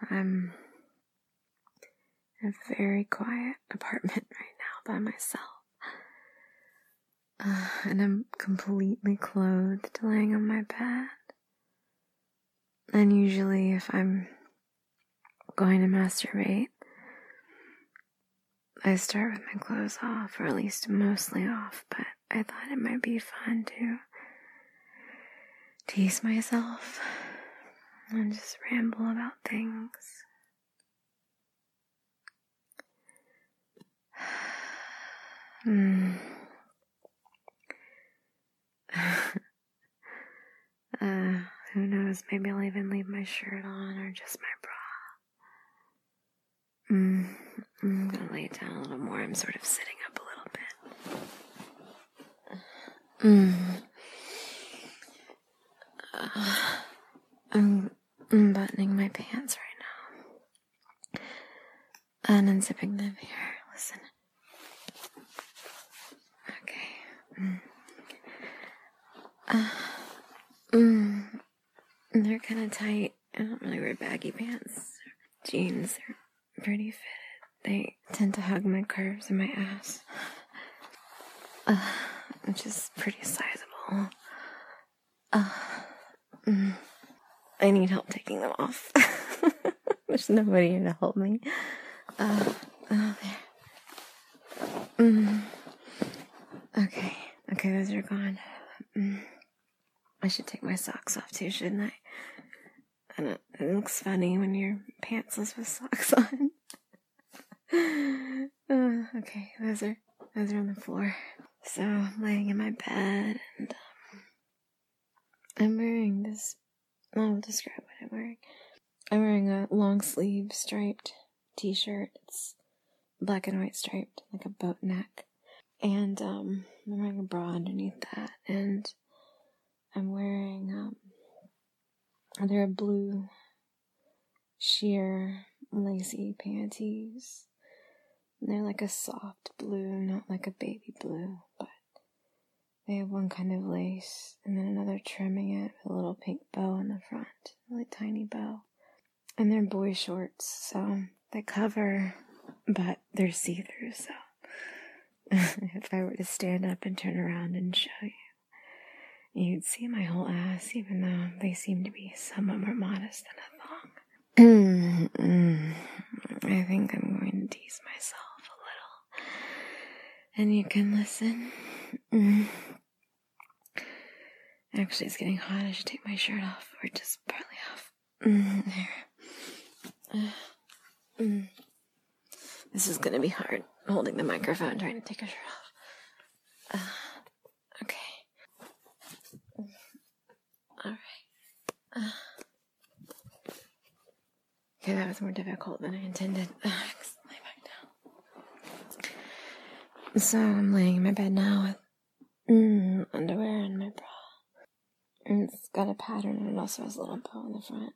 I'm in a very quiet apartment right now by myself. And I'm completely clothed laying on my bed. And usually if I'm going to masturbate, I start with my clothes off, or at least mostly off, but I thought it might be fun to tease myself and just ramble about things. Who knows, maybe I'll even leave my shirt on or just my bra. I'm gonna lay it down a little more. I'm sort of sitting up a little bit. I'm unbuttoning my pants right now. And unzipping them here. Listen. Okay. They're kind of tight. I don't really wear baggy pants. Jeans, they're pretty fitted. They tend to hug my curves and my ass. Which is pretty sizable. I need help taking them off. There's nobody here to help me. There. Okay, those are gone. I should take my socks off too, shouldn't I? And it looks funny when you're pantsless with socks on. Okay, those are on the floor. So I'm laying in my bed, and I'm wearing this. I'll describe what I'm wearing. I'm wearing a long sleeve striped t-shirt. It's black and white striped, like a boat neck. And I'm wearing a bra underneath that, and I'm wearing they're blue sheer lacy panties. And they're like a soft blue, not like a baby blue, but they have one kind of lace and then another trimming it with a little pink bow in the front, a really tiny bow. And they're boy shorts, so they cover, but they're see-through, so if I were to stand up and turn around and show you, you'd see my whole ass, even though they seem to be somewhat more modest than a thong. I think I'm going to tease myself a little. And you can listen. Actually, it's getting hot. I should take my shirt off, or just partly off. There. This is going to be hard, holding the microphone, trying to take a shirt off. Okay. Alright. Okay, that was more difficult than I intended. Lay back down. So I'm laying in my bed now with underwear and my bra. And it's got a pattern, and it also has a little bow in the front.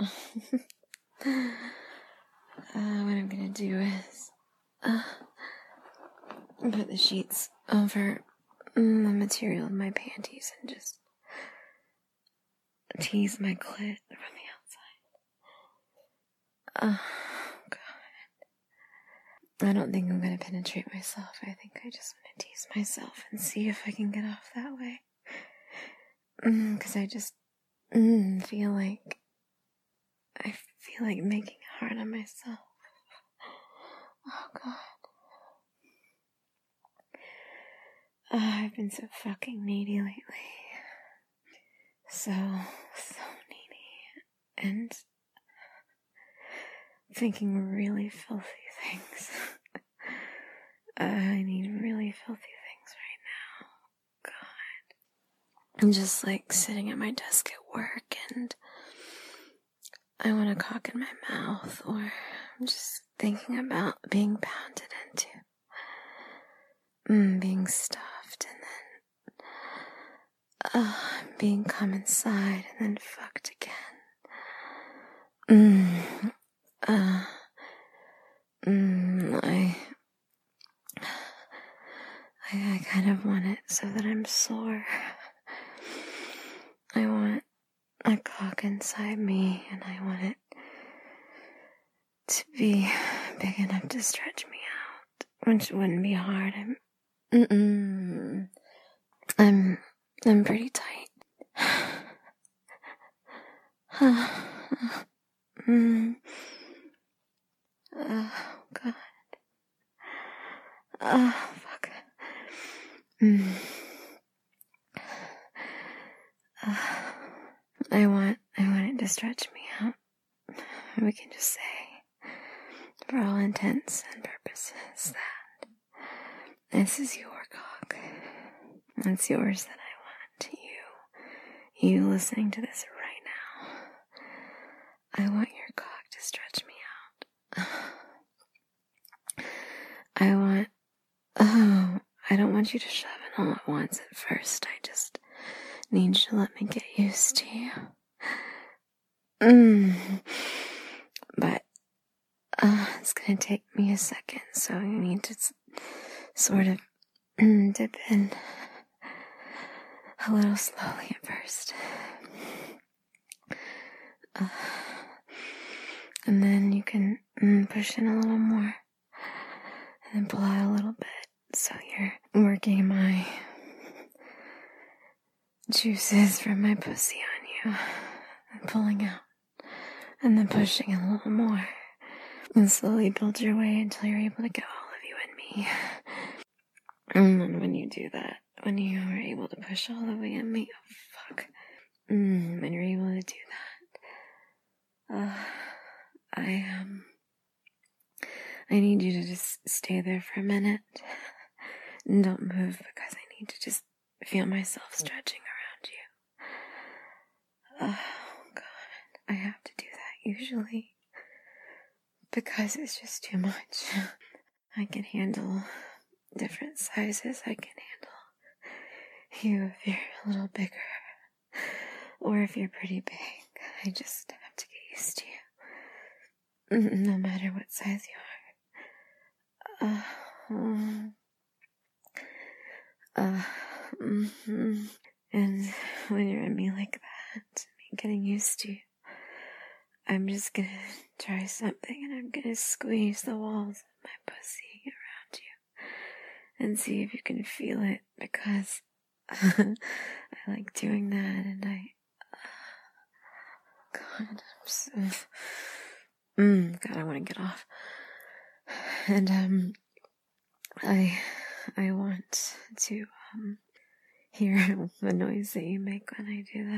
What I'm gonna do is put the sheets over the material of my panties and just tease my clit from the outside. Oh, God. I don't think I'm gonna penetrate myself. I think I just want to tease myself and see if I can get off that way. Because I just feel like making it hard on myself. Oh, God. I've been so fucking needy lately. So needy. And thinking really filthy things. I need really filthy things right now. God. I'm just like sitting at my desk at work, and I want a cock in my mouth, or I'm just thinking about being pounded into, being stuffed, and then being come inside, and then fucked again. I kind of want it so that I'm sore. I want a cock inside me, and I want it to be big enough to stretch me out, which wouldn't be hard. I'm pretty tight. Oh, God. Oh, fuck. I want it to stretch me out. We can just say, for all intents and purposes, that this is your cock. It's yours that I want. You listening to this right now. I want your cock to stretch me out. I don't want you to shove it all at once at first. I just need you to let me get used to you. But it's gonna take me a second, so you need to sort of dip in a little slowly at first. And then you can push in a little more. And then pull out a little bit. So you're working my juices from my pussy on you. And pulling out. And then pushing in a little more. And slowly build your way until you're able to get all of you in me. And then when you do that, when you are able to push all the way in me, oh fuck. When you're able to do that, I need you to just stay there for a minute. And don't move because I need to just feel myself stretching around you. Oh God, I have to do that usually because it's just too much. I can handle different sizes. I can handle you if you're a little bigger or if you're pretty big. I just have to get used to you. No matter what size you are. And when you're in me like that, me getting used to you, I'm just gonna try something and I'm gonna squeeze the walls of my pussy around you and see if you can feel it because I like doing that and God, I'm so, God, I want to get off. And, I want to, hear the noise that you make when I do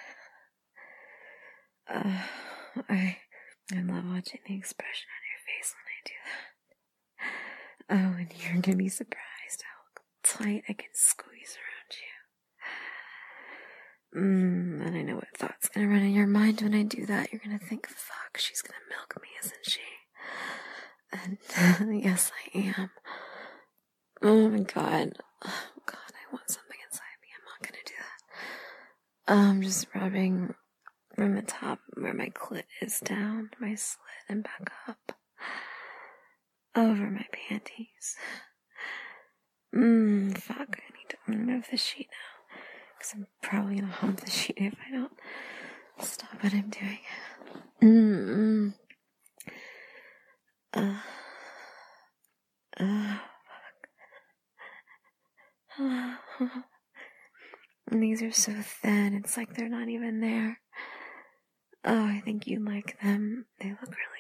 that. I love watching the expression on your face when I do that. Oh, and you're gonna be surprised how tight I can squeeze around you. And I know what thought's gonna run in your mind when I do that. You're gonna think, fuck, she's gonna milk me, isn't she? And yes, I am. Oh my God. Oh God, I want something inside me. I'm not gonna do that. I'm just rubbing from the top where my clit is down, my slit, and back up. Over my panties. Fuck, I need to move the sheet now. Because I'm probably gonna hump the sheet if I don't stop what I'm doing. And these are so thin, it's like they're not even there. Oh, I think you like them. They look really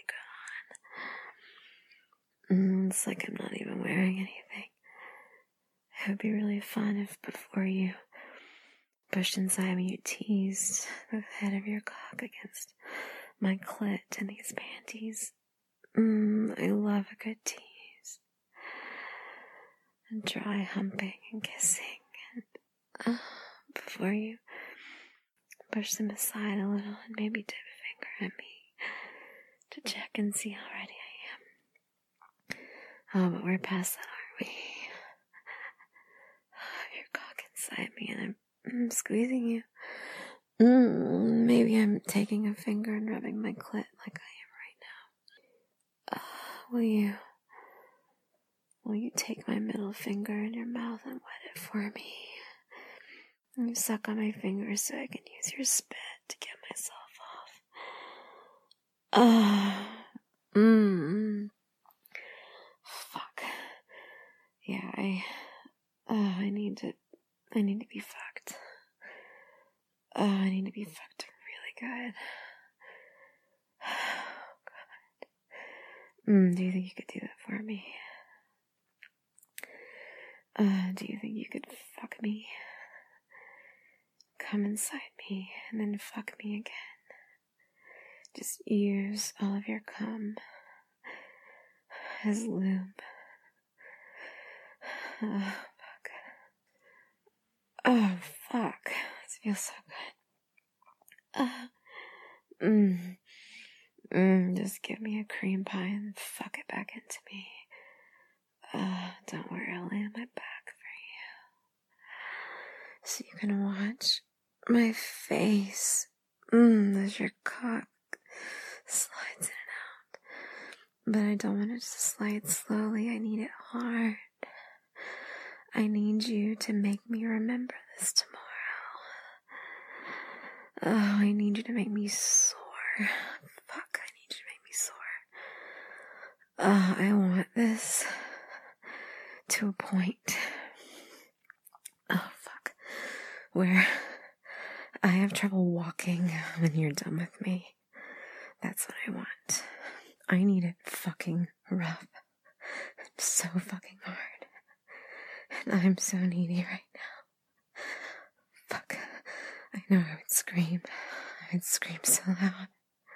good on. It's like I'm not even wearing anything. It would be really fun if before you pushed inside me, you teased the head of your cock against my clit and these panties. I love a good tease. And dry humping and kissing. And before you push them aside a little and maybe dip a finger at me to check and see how ready I am. Oh, but we're past that, aren't we? Your cock inside me and I'm squeezing you. Maybe I'm taking a finger and rubbing my clit like I am right now. Will you take my middle finger in your mouth and wet it for me? And you suck on my fingers so I can use your spit to get myself off. Fuck. Yeah, I need to be fucked. I need to be fucked really good. God. Do you think you could do that for me? Do you think you could fuck me? Come inside me and then fuck me again. Just use all of your cum as lube. Oh, fuck. Oh, fuck. This feels so good. Just give me a cream pie and fuck it back into me. Don't worry, I'll lay on my back for you. So you can watch my face as your cock slides in and out. But I don't want it to slide slowly. I need it hard. I need you to make me remember this tomorrow. Oh, I need you to make me sore. Fuck, I need you to make me sore. I want this to a point. Oh, fuck. Where I have trouble walking when you're done with me. That's what I want. I need it fucking rough. So fucking hard. And I'm so needy right now. Fuck. I know I would scream. I would scream so loud.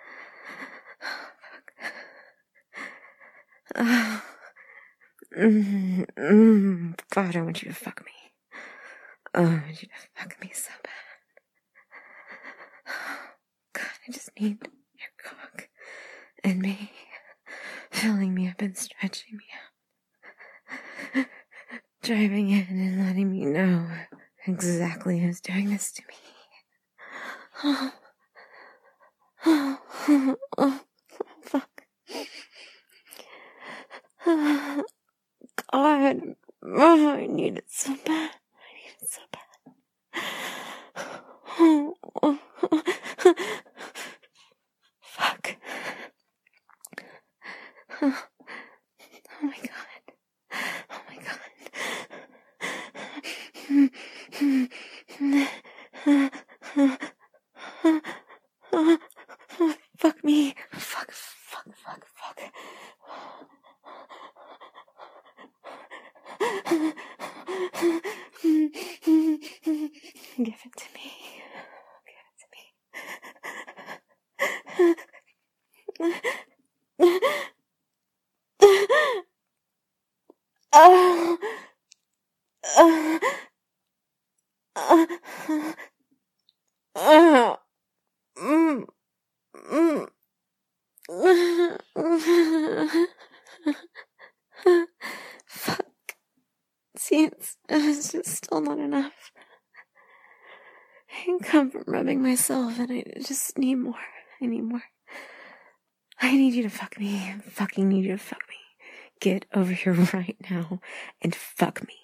Oh, fuck. God, I want you to fuck me. Oh, I want you to fuck me so bad. God, I just need your cock and me filling me up and stretching me out. Driving in and letting me know exactly who's doing this to me. Oh, fuck. God, I need it so bad. I need it so bad. Fuck. Oh my god. Oh my god. Fuck me. Fuck. Give it to me. Fuck. See, it's just still not enough. I come from rubbing myself and I just need more. I need more. I need you to fuck me. I fucking need you to fuck me. Get over here right now and fuck me.